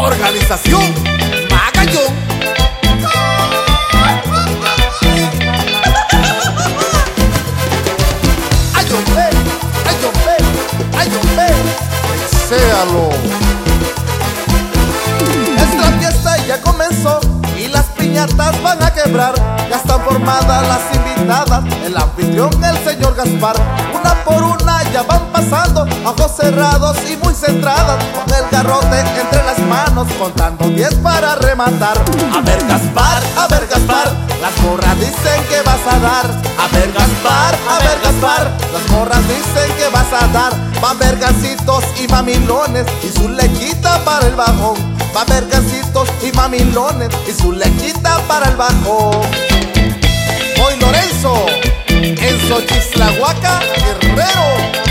Organización Magallón. Ay, hombre, ay, hombre, ay, hombre, séalo. Esta fiesta ya comenzó y las piñatas van a quebrar. Ya están formadas las invitadas, el anfitrión, el señor Gaspar. Una por una ya van pasando, ojos cerrados y muy centradas, con el garrote entre las manos, contando 10 para rematar. A ver Gaspar, las morras dicen que vas a dar. A ver Gaspar, las morras dicen que vas a dar. Va a haber gancitos y mamilones y su lechita para el bajón. Va a haber gancitos y mamilones y su lechita para el bajón. Hoy Lorenzo, en Xochislahuaca, Guerrero.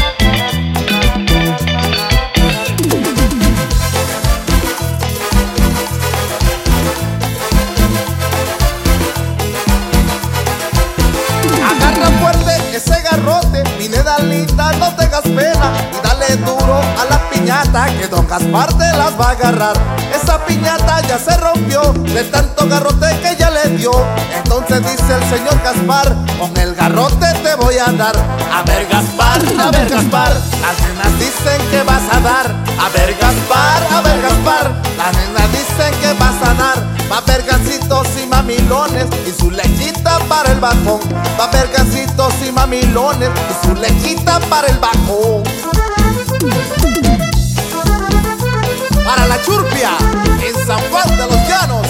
Agarra fuerte ese garrote, mi nedalita, no tengas pena, y dale duro a la piñata, que don Gaspar te las va a agarrar. Esa piñata ya se rompió de tanto garrote que ya le dio. Entonces dice el señor Gaspar, con el garrote te voy a dar. A ver Gaspar, las nenas dicen que vas a dar. A ver Gaspar, las nenas dicen que vas a dar. Va a haber gancitos y mamilones y su lechita para el bajón. Va a haber gancitos y mamilones y su lechita para el bajón. Para la Churpia, en San Juan de los Llanos.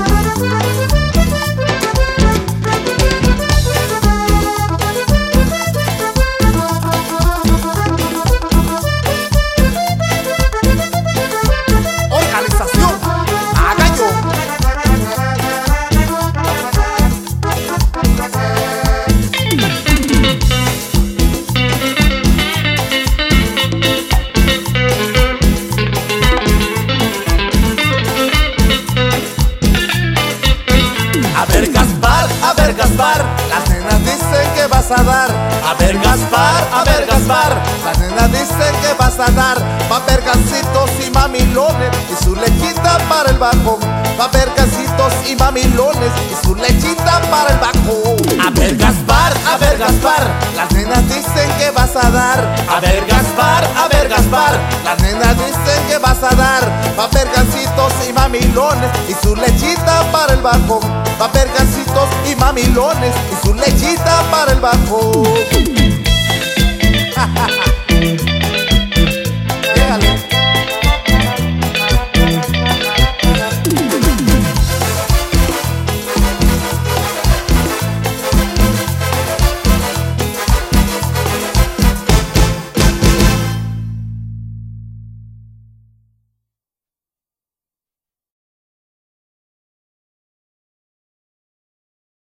Organización Magallón. A ver Gaspar, las nenas dicen que vas a dar. A ver Gaspar, las nenas dicen que vas a dar. Va a haber gancitos y mamilones y su lechita para el bajón. Va a haber gancitos y mamilones y su lechita para el bajón. A ver Gaspar, las nenas dicen que vas a dar. A ver Gaspar, las nenas dicen que vas a dar. Va a haber gancitos y mamilones y su lechita para el bajón. Va a haber gancitos y mamilones y su lechita para el bajón.